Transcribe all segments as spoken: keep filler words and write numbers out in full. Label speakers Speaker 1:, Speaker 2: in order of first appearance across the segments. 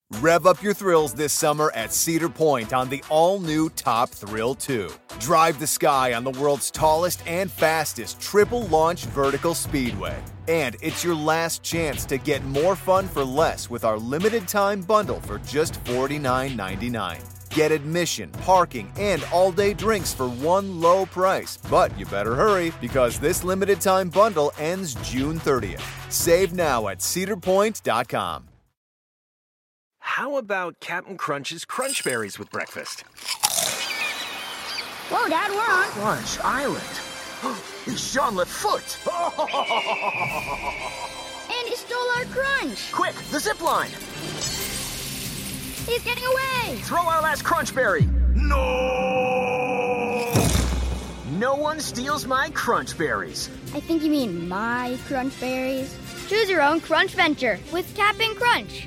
Speaker 1: Rev up your thrills this summer at Cedar Point on the all-new Top Thrill two. Drive the sky on the world's tallest and fastest triple-launch vertical speedway. And it's your last chance to get more fun for less with our limited-time bundle for just forty-nine ninety-nine. Get admission, parking, and all-day drinks for one low price. But you better hurry, because this limited-time bundle ends June thirtieth. Save now at cedar point dot com.
Speaker 2: How about Captain Crunch's Crunch Berries with breakfast?
Speaker 3: Whoa, Dad, we're on
Speaker 4: Crunch Island. It's Jean-Luc Foot.
Speaker 3: And he stole our crunch.
Speaker 4: Quick, the zip line.
Speaker 3: He's getting away.
Speaker 4: Throw our last Crunch Berry. No! No one steals my Crunch Berries.
Speaker 3: I think you mean my crunch berries. Choose your own crunch venture with Cap'n Crunch.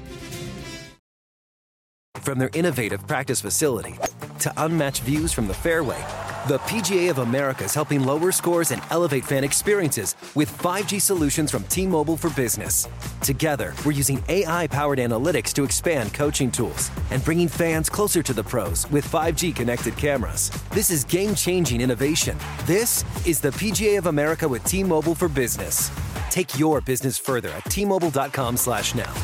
Speaker 5: From their innovative practice facility to unmatched views from the fairway, the P G A of America is helping lower scores and elevate fan experiences with five G solutions from T-Mobile for Business. Together, we're using A I-powered analytics to expand coaching tools and bringing fans closer to the pros with five G connected cameras. This is game-changing innovation. This is the P G A of America with T-Mobile for Business. Take your business further at T Mobile dot com slash now.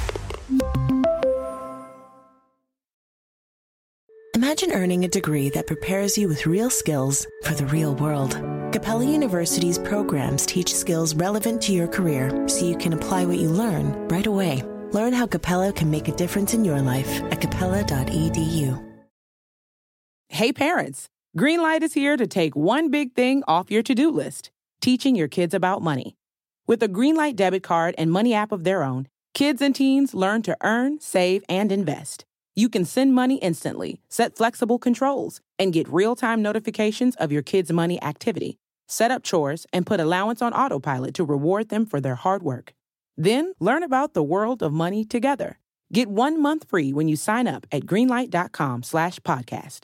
Speaker 6: Imagine earning a degree that prepares you with real skills for the real world. Capella University's programs teach skills relevant to your career so you can apply what you learn right away. Learn how Capella can make a difference in your life at capella dot e d u.
Speaker 7: Hey parents, Greenlight is here to take one big thing off your to-do list, teaching your kids about money. With a Greenlight debit card and money app of their own, kids and teens learn to earn, save, and invest. You can send money instantly, set flexible controls, and get real-time notifications of your kids' money activity. Set up chores and put allowance on autopilot to reward them for their hard work. Then learn about the world of money together. Get one month free when you sign up at greenlight dot com slash podcast.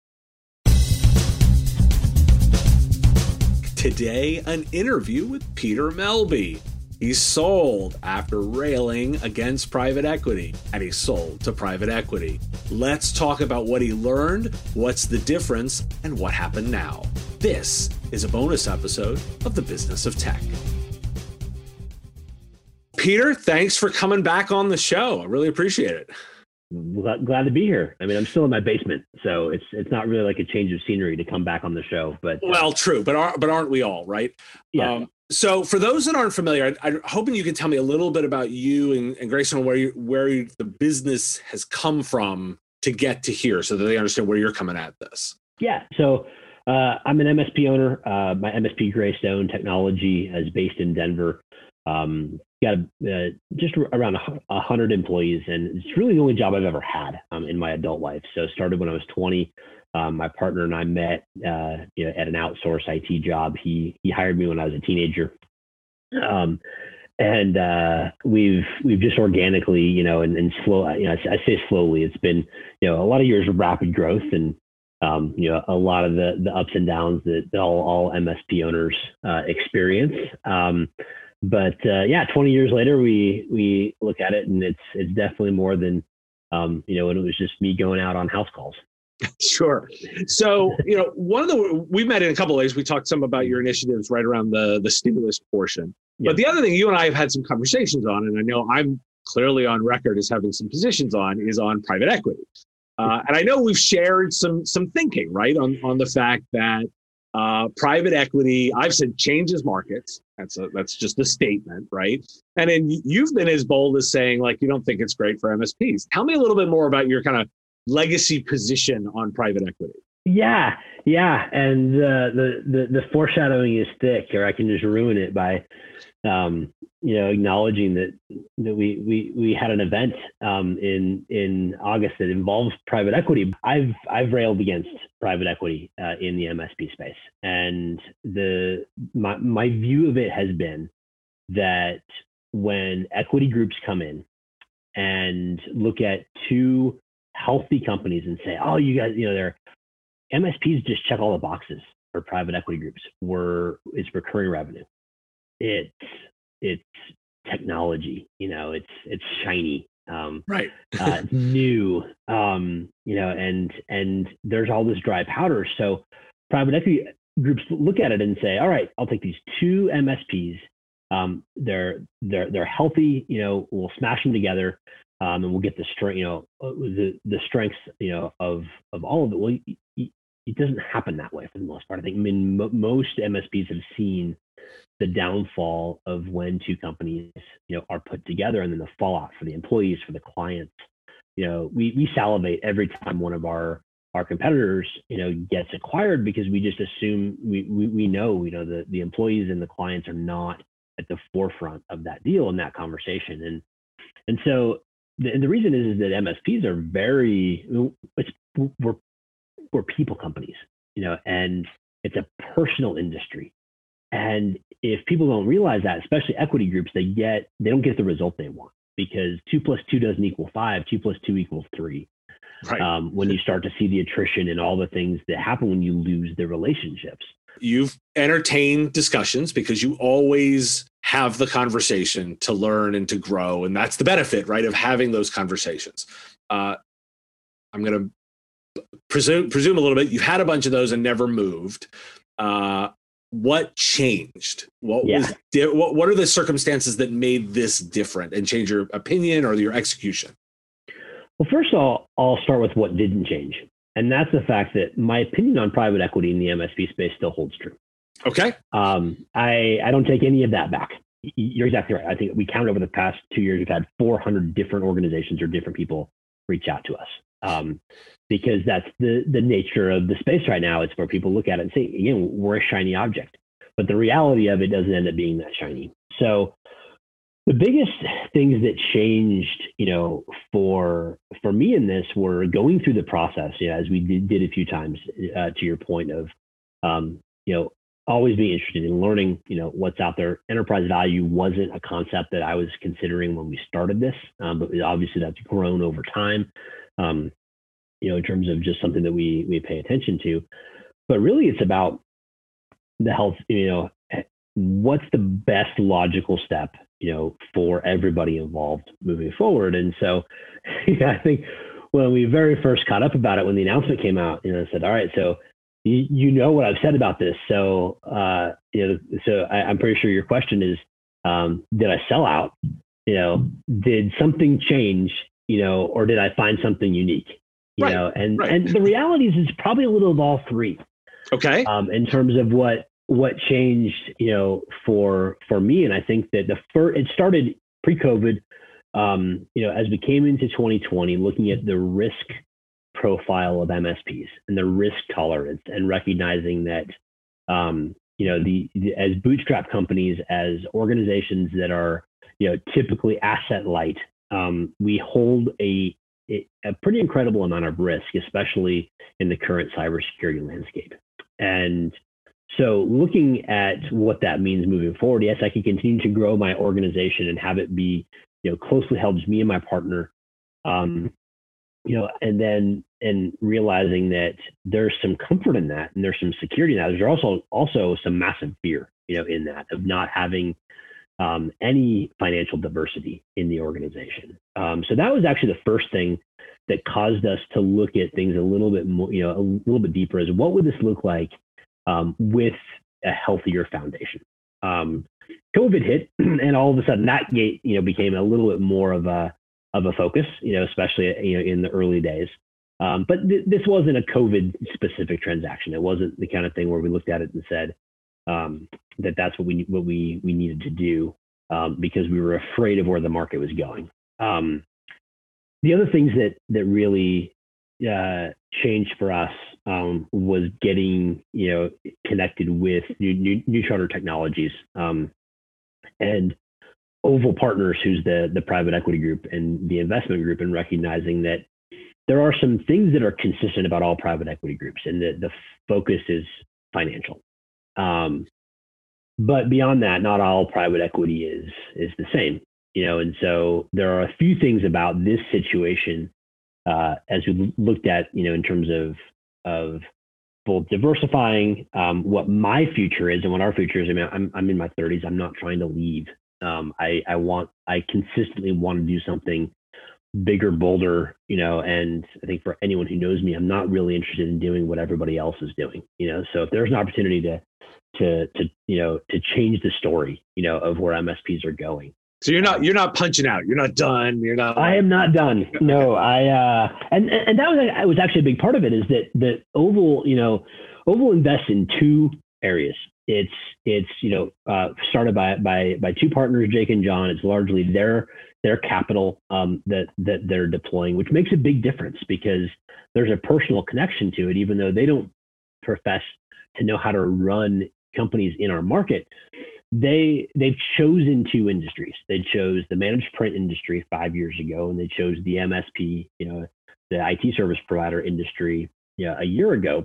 Speaker 8: Today, an interview with Peter Melby. He's sold after railing against private equity, and he sold to private equity. Let's talk about what he learned, what's the difference, and what happened now. This is a bonus episode of The Business of Tech. Peter, thanks for coming back on the show. I really appreciate it.
Speaker 9: Glad to be here. I mean, I'm still in my basement, so it's it's not really like a change of scenery to come back on the show. But
Speaker 8: well, true, but are, but aren't we all, right?
Speaker 9: Yeah.
Speaker 8: Um, So for those that aren't familiar, I, I'm hoping you can tell me a little bit about you and, and Grayson, where you, where you, the business has come from to get to here so that they understand where you're coming at this.
Speaker 9: Yeah. So uh, I'm an M S P owner. Uh, my M S P Greystone Technology is based in Denver. Um, got uh, just around a hundred employees, and it's really the only job I've ever had um, in my adult life. So started when I was twenty. Um, my partner and I met, uh, you know, at an outsourced I T job. He he hired me when I was a teenager, um, and uh, we've we've just organically, you know, and, and slow, you know, I, I say slowly. It's been, you know, a lot of years of rapid growth, and um, you know, a lot of the the ups and downs that all all M S P owners uh, experience. Um, but uh, yeah, twenty years later, we we look at it, and it's it's definitely more than, um, you know, when it was just me going out on house calls.
Speaker 8: Sure. So, you know, one of the, we met in a couple of ways. We talked some about your initiatives right around the, the stimulus portion. Yep. But the other thing you and I have had some conversations on, and I know I'm clearly on record as having some positions on, is on private equity. Uh, and I know we've shared some some thinking, right, on, on the fact that uh, private equity, I've said, changes markets. That's a, that's just a statement, right? And then you've been as bold as saying, like, you don't think it's great for M S Ps. Tell me a little bit more about your kind of legacy position on private equity.
Speaker 9: Yeah, yeah, and uh, the the the foreshadowing is thick, or I can just ruin it by, um, you know, acknowledging that that we we we had an event um, in in August that involves private equity. I've I've railed against private equity uh, in the M S P space, and the my my view of it has been that when equity groups come in and look at two healthy companies and say, oh, you guys, you know, they're M S Ps just check all the boxes for private equity groups. We're it's recurring revenue. It's it's technology, you know, it's it's shiny. Um,
Speaker 8: right.
Speaker 9: uh, new, um, you know, and and there's all this dry powder. So private equity groups look at it and say, all right, I'll take these two M S Ps. Um, they're they're they're healthy. You know, we'll smash them together, um, and we'll get the strength. You know, the the strengths. You know, of of all of it. Well, it, it doesn't happen that way for the most part. I think. I mean, mo- most M S Ps have seen the downfall of when two companies, you know, are put together, and then the fallout for the employees, for the clients. You know, we we salivate every time one of our our competitors, you know, gets acquired, because we just assume we we, we know, you know, the the employees and the clients are not at the forefront of that deal and that conversation, and and so the and the reason is, is that M S Ps are very it's we're we're people companies, you know, and it's a personal industry. And if people don't realize that, especially equity groups, they get they don't get the result they want, because two plus two doesn't equal five. Two plus two equals three.
Speaker 8: Right.
Speaker 9: Um, when you start to see the attrition and all the things that happen when you lose the relationships.
Speaker 8: You've entertained discussions because you always have the conversation to learn and to grow, and that's the benefit, right, of having those conversations. Uh, I'm going to presume presume a little bit. You've had a bunch of those and never moved. Uh, What changed? What
Speaker 9: yeah.
Speaker 8: was di- what, what are the circumstances that made this different and change your opinion or your execution?
Speaker 9: Well, first of all, I'll start with what didn't change. And that's the fact that my opinion on private equity in the M S P space still holds true.
Speaker 8: Okay.
Speaker 9: Um, I, I don't take any of that back. You're exactly right. I think we counted over the past two years, we've had four hundred different organizations or different people reach out to us. Um, because that's the, the nature of the space right now. It's where people look at it and say, again, we're a shiny object, but the reality of it doesn't end up being that shiny. So the biggest things that changed, you know, for, for me in this were going through the process, you know, as we did, did a few times, uh, to your point of, um, you know, always being interested in learning, you know, what's out there. Enterprise value wasn't a concept that I was considering when we started this, um, but obviously that's grown over time. Um, you know, in terms of just something that we we pay attention to, but really it's about the health, you know, what's the best logical step, you know, for everybody involved moving forward. And so yeah, I think when we very first caught up about it, when the announcement came out, you know, I said, all right, so you, you know what I've said about this. So, uh, you know, so I, I'm pretty sure your question is, um, did I sell out? You know, did something change? You know, or did I find something unique? You
Speaker 8: right,
Speaker 9: know, and
Speaker 8: right.
Speaker 9: and the reality is, it's probably a little of all three.
Speaker 8: Okay.
Speaker 9: Um, in terms of what what changed, you know, for for me, and I think that the first it started pre-COVID. Um, you know, as we came into twenty twenty, looking at the risk profile of M S Ps and the risk tolerance, and recognizing that, um, you know, the, the as bootstrap companies, as organizations that are, you know, typically asset light. Um, we hold a, a pretty incredible amount of risk, especially in the current cybersecurity landscape. And so looking at what that means moving forward, yes, I can continue to grow my organization and have it be, you know, closely held to me and my partner, um, you know, and then, and realizing that there's some comfort in that, and there's some security in that. There's also, also some massive fear, you know, in that, of not having Um, any financial diversity in the organization. Um, so that was actually the first thing that caused us to look at things a little bit more, you know, a little bit deeper, is what would this look like um, with a healthier foundation? Um, COVID hit, and all of a sudden that gate, you know, became a little bit more of a of a focus, you know, especially, you know, in the early days. Um, but th- this wasn't a COVID specific transaction. It wasn't the kind of thing where we looked at it and said, Um, that that's what we what we we needed to do, um, because we were afraid of where the market was going. Um, the other things that that really uh, changed for us um, was getting, you know, connected with new new, new charter technologies, um, and Oval Partners, who's the the private equity group and the investment group, and recognizing that there are some things that are consistent about all private equity groups, and that the focus is financial. Um, but beyond that, not all private equity is is the same, you know. And so there are a few things about this situation, uh, as we looked at, you know, in terms of of both diversifying um, what my future is and what our future is. I mean, I'm I'm in my thirties. I'm not trying to leave. Um, I I want I consistently want to do something bigger, bolder, you know, and I think for anyone who knows me, I'm not really interested in doing what everybody else is doing, you know, so if there's an opportunity to, to, to, you know, to change the story, you know, of where M S Ps are going.
Speaker 8: So you're not, you're not punching out. You're not done. You're not.
Speaker 9: I am not done. No, I, uh, and, and that was, was actually a big part of it is that, that Oval, you know, Oval invests in two areas. It's, it's, you know, uh, started by, by, by two partners, Jake and John. It's largely their, their capital um, that, that they're deploying, which makes a big difference because there's a personal connection to it, even though they don't profess to know how to run companies in our market. They, they've chosen two industries. They chose the managed print industry five years ago, and they chose the M S P, you know, the I T service provider industry, you know, a year ago.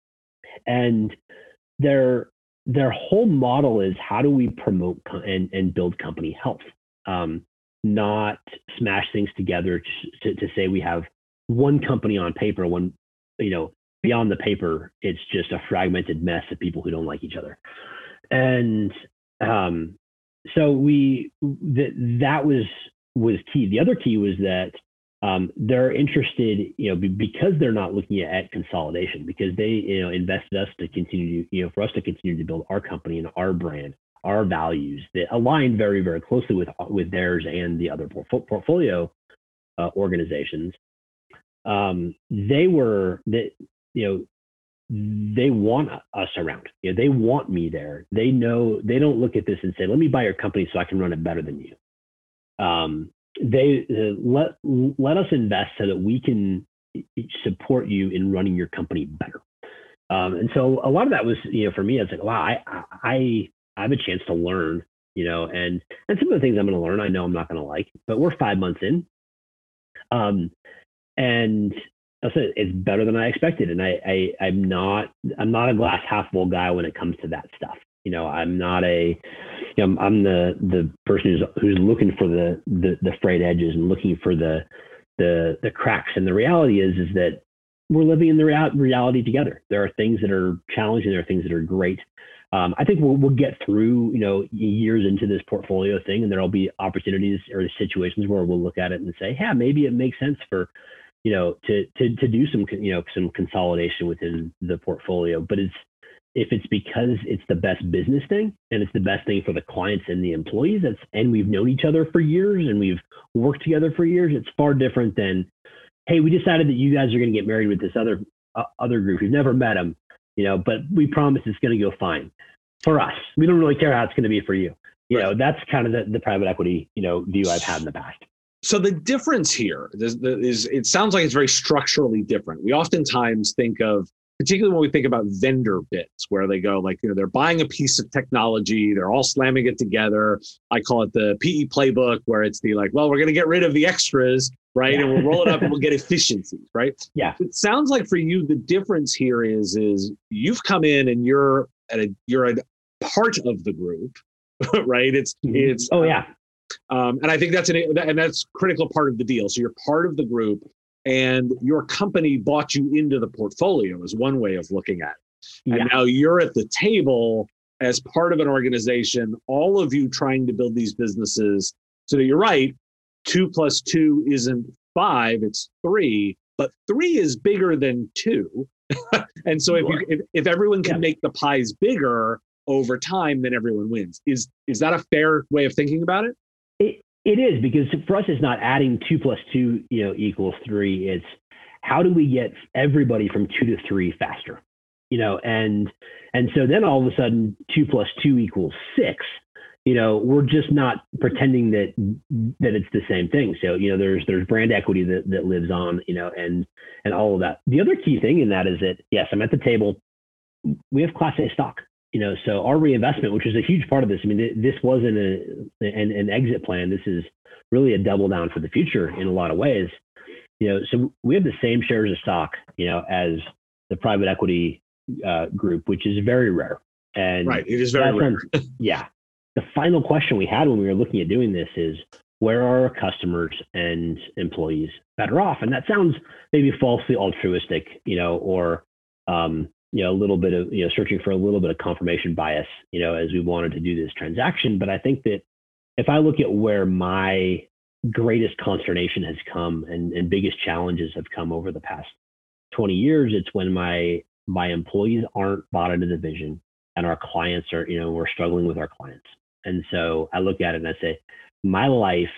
Speaker 9: And their, their whole model is how do we promote co- and, and build company health, um, not smash things together to, to say we have one company on paper, one, you know, beyond the paper, it's just a fragmented mess of people who don't like each other. And um, so we, th- that was, was key. The other key was that um, they're interested, you know, be, because they're not looking at, at consolidation, because they, you know, invested us to continue to, you know, for us to continue to build our company and our brand, our values that align very, very closely with, with theirs and the other porf- portfolio uh, organizations. Um, they were that, you know, they want us around. You know, they want me there. They know, they don't look at this and say, let me buy your company so I can run it better than you. Um, they uh, let, let us invest so that we can support you in running your company better. Um, and so a lot of that was, you know, for me, it's like, wow, I, I, I have a chance to learn, you know, and, and some of the things I'm going to learn, I know I'm not going to like, but we're five months in. Um, and I said, it's better than I expected. And I, I, I'm not, I'm not a glass half full guy when it comes to that stuff. You know, I'm not a, you know, I'm the, the person who's, who's looking for the, the, the frayed edges and looking for the, the, the cracks. And the reality is, is that we're living in the rea- reality together. There are things that are challenging. There are things that are great. Um, I think we'll, we'll get through, you know, years into this portfolio thing, and there'll be opportunities or situations where we'll look at it and say, yeah, maybe it makes sense for, you know, to, to, to do some, you know, some consolidation within the portfolio. But it's, if it's because it's the best business thing and it's the best thing for the clients and the employees, that's, and we've known each other for years and we've worked together for years, it's far different than, hey, we decided that you guys are going to get married with this other, uh, other group. We've never met them, you know, but we promise it's going to go fine for us. We don't really care how it's going to be for you. You know, that's kind of the, the private equity, you know, view I've had in the past.
Speaker 8: So the difference here is, is it sounds like it's very structurally different. We oftentimes think of, particularly when we think about vendor bits, where they go like, you know, they're buying a piece of technology, they're all slamming it together. I call it the P E playbook, where it's the like, well, we're going to get rid of the extras, right? Yeah. And we'll roll it up and we'll get efficiencies, right?
Speaker 9: Yeah.
Speaker 8: It sounds like for you, the difference here is, is you've come in and you're at a, you're a part of the group, right? It's,
Speaker 9: mm-hmm.
Speaker 8: it's,
Speaker 9: oh yeah.
Speaker 8: Um, and I think that's an, and that's a critical part of the deal. So you're part of the group, and your company bought you into the portfolio is one way of looking at it. And yeah. now you're at the table as part of an organization, all of you trying to build these businesses. So that you're right, two plus two isn't five, it's three, but three is bigger than two. And so if, you, if if everyone can yeah. make the pies bigger over time, then everyone wins. Is is that a fair way of thinking about it?
Speaker 9: It it is, because for us, it's not adding two plus two, you know, equals three. It's how do we get everybody from two to three faster, you know, and and so then all of a sudden two plus two equals six. You know, we're just not pretending that that it's the same thing. So, you know, there's there's brand equity that, that lives on, you know, and and all of that. The other key thing in that is that, yes, I'm at the table. We have Class A stock, you know, so our reinvestment, which is a huge part of this. I mean, this wasn't a, an, an exit plan. This is really a double down for the future in a lot of ways. You know, so we have the same shares of stock, you know, as the private equity uh, group, which is very rare. And
Speaker 8: right, it is very rare.
Speaker 9: Yeah. The final question we had when we were looking at doing this is, where are our customers and employees better off? And that sounds maybe falsely altruistic, you know, or, um, you know, a little bit of, you know, searching for a little bit of confirmation bias, you know, as we wanted to do this transaction. But I think that if I look at where my greatest consternation has come and, and biggest challenges have come over the past twenty years. It's when my my employees aren't bought into the vision and our clients are, you know, we're struggling with our clients. And so I look at it and I say, my life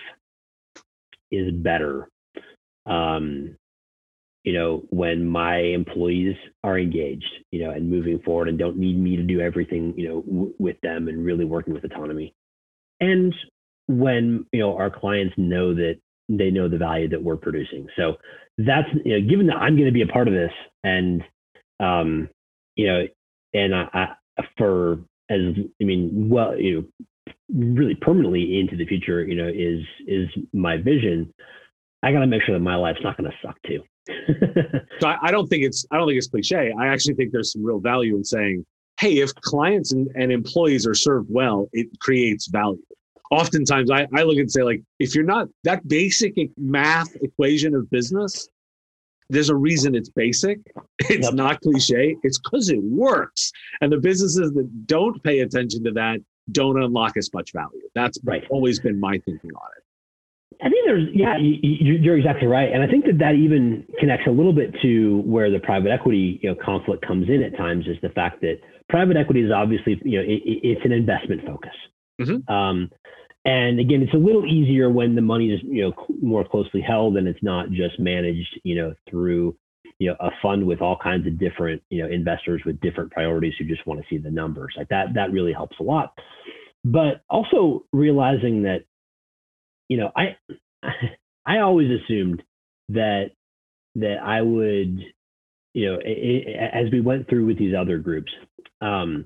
Speaker 9: is better, um, you know, when my employees are engaged, you know, and moving forward and don't need me to do everything, you know, w- with them and really working with autonomy. And when, you know, our clients know that they know the value that we're producing. So that's, you know, given that I'm going to be a part of this and, um, you know, and I, I, for, as, I mean, well, you know, really permanently into the future, you know, is, is my vision. I got to make sure that my life's not going to suck too.
Speaker 8: So I, I don't think it's, I don't think it's cliche. I actually think there's some real value in saying, hey, if clients and, and employees are served well, it creates value. Oftentimes I, I look and say, like, if you're not that basic math equation of business, there's a reason it's basic. It's yep. not cliche. It's because it works. And the businesses that don't pay attention to that don't unlock as much value. That's right. always been my thinking on it.
Speaker 9: I think there's, yeah, you, you're exactly right. And I think that that even connects a little bit to where the private equity, you know, conflict comes in at times, is the fact that private equity is obviously, you know, it, it's an investment focus. Mm-hmm. Um, and again, it's a little easier when the money is, you know, more closely held and it's not just managed, you know, through, you know, a fund with all kinds of different, you know, investors with different priorities who just want to see the numbers. Like that, that really helps a lot. But also realizing that, you know, I, I always assumed that, that I would, you know, it, it, as we went through with these other groups, um,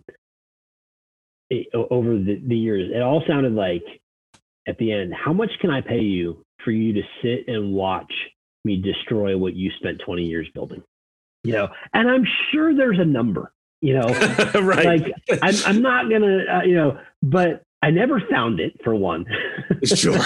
Speaker 9: it, over the, the years, it all sounded like at the end, how much can I pay you for you to sit and watch me destroy what you spent twenty years building? You know, and I'm sure there's a number, you know, right. Like I'm, I'm not gonna, uh, you know, but I never found it, for one. Sure.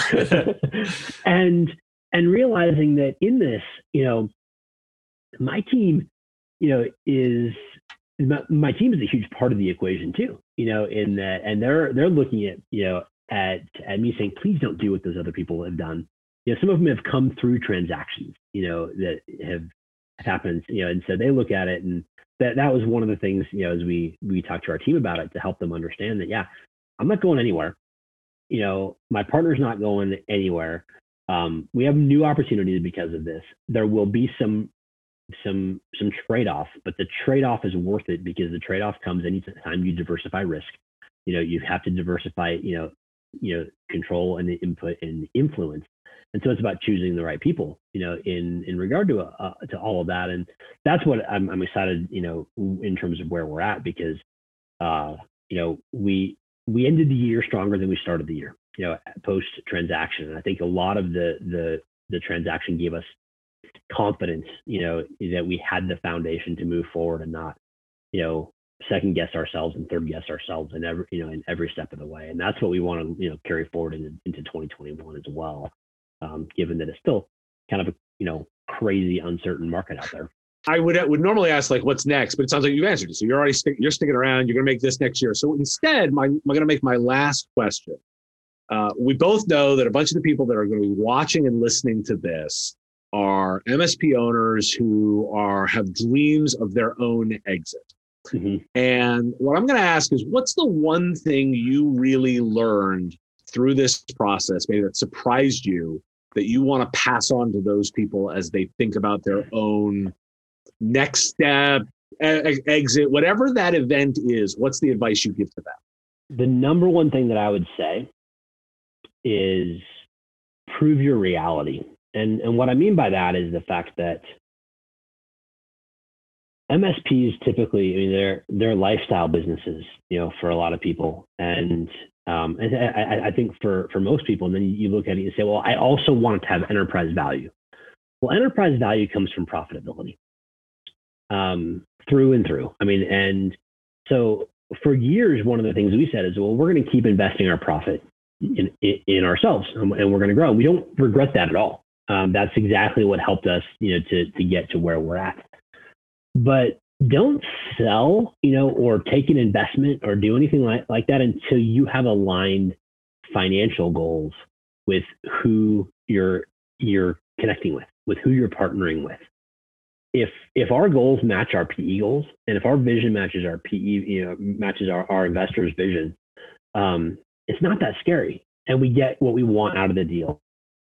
Speaker 9: and, and realizing that in this, you know, my team, you know, is, my, my team is a huge part of the equation too, you know, in that, and they're, they're looking at, you know, at, at me saying, please don't do what those other people have done. You know, some of them have come through transactions, you know, that have happened, you know, and so they look at it, and that, that was one of the things, you know, as we, we talked to our team about it, to help them understand that, yeah, I'm not going anywhere. You know, my partner's not going anywhere. Um, we have new opportunities because of this. There will be some, some, some trade-off, but the trade-off is worth it, because the trade-off comes anytime you diversify risk. You know, you have to diversify, you know, you know, control and input and influence. And so it's about choosing the right people, you know, in, in regard to, uh, to all of that. And that's what I'm, I'm excited, you know, in terms of where we're at, because, uh, you know, we, we ended the year stronger than we started the year, you know, post transaction. And I think a lot of the, the, the transaction gave us confidence, you know, that we had the foundation to move forward and not, you know, second guess ourselves and third guess ourselves in every, you know, in every step of the way. And that's what we want to, you know, carry forward into, into twenty twenty-one as well. Um, given that it's still kind of a, you know, crazy, uncertain market out there.
Speaker 8: I would would normally ask, like, what's next, but it sounds like you've answered it. So you're already stick, you're sticking around. You're going to make this next year. So instead, my, I'm going to make my last question. Uh, we both know that a bunch of the people that are going to be watching and listening to this are M S P owners who are have dreams of their own exit. Mm-hmm. And what I'm going to ask is, what's the one thing you really learned through this process, maybe that surprised you, that you want to pass on to those people as they think about their own next step, e- exit, whatever that event is? What's the advice you give to them?
Speaker 9: The number one thing that I would say is prove your reality. And, and what I mean by that is the fact that M S Ps typically, I mean, they're, they're lifestyle businesses, you know, for a lot of people. And Um, and I, I think for, for most people, and then you look at it and say, well, I also want to have enterprise value. Well, enterprise value comes from profitability, um, through and through. I mean, and so for years, one of the things we said is, well, we're going to keep investing our profit in, in, in ourselves, and we're going to grow. We don't regret that at all. Um, that's exactly what helped us, you know, to, to get to where we're at. But don't sell, you know, or take an investment or do anything like, like that until you have aligned financial goals with who you're you're connecting with, with who you're partnering with. If if our goals match our P E goals, and if our vision matches our P E, you know, matches our, our investors' vision, um, it's not that scary, and we get what we want out of the deal,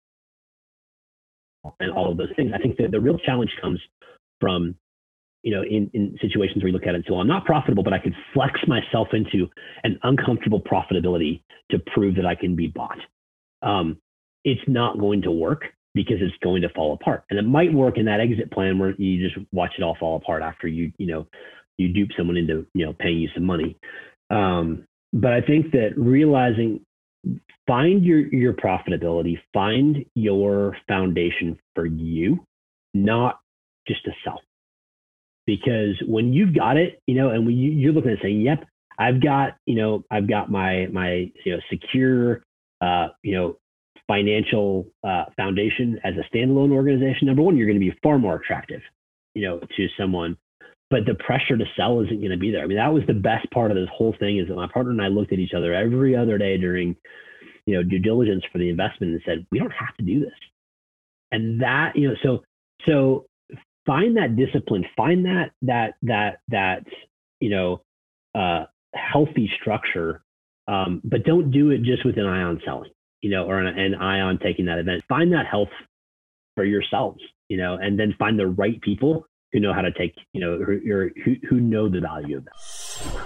Speaker 9: and all of those things. I think that the real challenge comes from, you know, in, in situations where you look at it, so I'm not profitable, but I can flex myself into an uncomfortable profitability to prove that I can be bought. Um, it's not going to work, because it's going to fall apart. And it might work in that exit plan where you just watch it all fall apart after you, you know, you dupe someone into, you know, paying you some money. Um, but I think that realizing, find your, your profitability, find your foundation for you, not just to sell. Because when you've got it, you know, and when you, you're looking at saying, yep, I've got, you know, I've got my, my, you know, secure, uh, you know, financial uh, foundation as a standalone organization, number one, you're going to be far more attractive, you know, to someone. But the pressure to sell isn't going to be there. I mean, that was the best part of this whole thing, is that my partner and I looked at each other every other day during, you know, due diligence for the investment and said, we don't have to do this. And that, you know, so so find that discipline, find that that that that you know uh, healthy structure, um, but don't do it just with an eye on selling, you know, or an, an eye on taking that event. Find that health for yourselves, you know, and then find the right people who know how to take, you know, who, who, who know the value of that.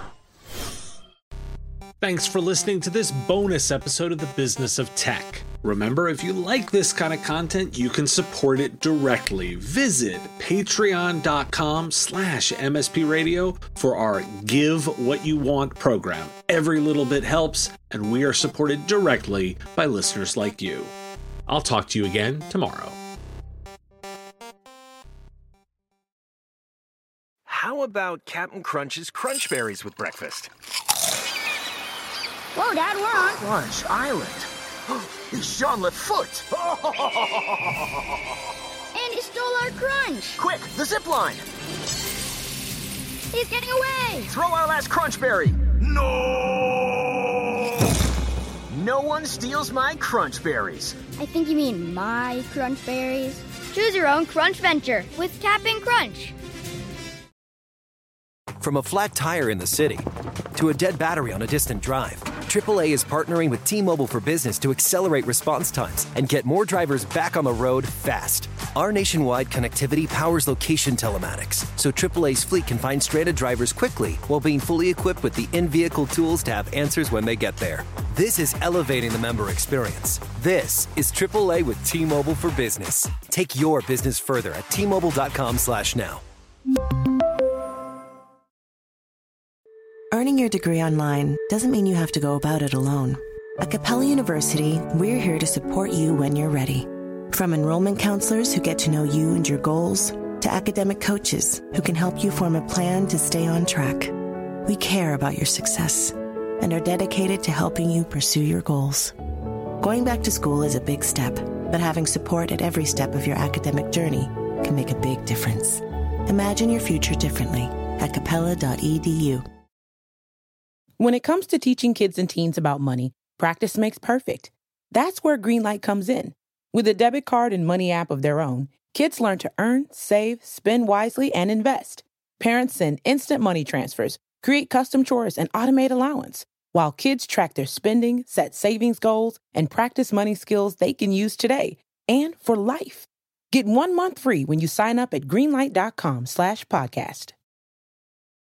Speaker 8: Thanks for listening to this bonus episode of The Business of Tech. Remember, if you like this kind of content, you can support it directly. Visit patreon.com slash MSP Radio for our Give What You Want program. Every little bit helps, and we are supported directly by listeners like you. I'll talk to you again tomorrow.
Speaker 2: How about Captain Crunch's Crunch Berries with breakfast?
Speaker 3: Whoa, Dad, we're on
Speaker 4: Crunch Island. It's Jean Lafoot.
Speaker 3: And he stole our crunch.
Speaker 4: Quick, the zip line.
Speaker 3: He's getting away.
Speaker 4: Throw our last crunch berry. No! No one steals my crunch berries.
Speaker 3: I think you mean my crunch berries. Choose your own crunch venture with Cap'n Crunch.
Speaker 5: From a flat tire in the city to a dead battery on a distant drive, triple A is partnering with T-Mobile for Business to accelerate response times and get more drivers back on the road fast. Our nationwide connectivity powers location telematics, so triple A's fleet can find stranded drivers quickly while being fully equipped with the in-vehicle tools to have answers when they get there. This is elevating the member experience. This is triple A with T-Mobile for Business. Take your business further at T-Mobile.com slash now.
Speaker 6: Earning your degree online doesn't mean you have to go about it alone. At Capella University, we're here to support you when you're ready. From enrollment counselors who get to know you and your goals, to academic coaches who can help you form a plan to stay on track. We care about your success and are dedicated to helping you pursue your goals. Going back to school is a big step, but having support at every step of your academic journey can make a big difference. Imagine your future differently at capella dot e d u.
Speaker 7: When it comes to teaching kids and teens about money, practice makes perfect. That's where Greenlight comes in. With a debit card and money app of their own, kids learn to earn, save, spend wisely, and invest. Parents send instant money transfers, create custom chores, and automate allowance, while kids track their spending, set savings goals, and practice money skills they can use today and for life. Get one month free when you sign up at greenlight.com slash podcast.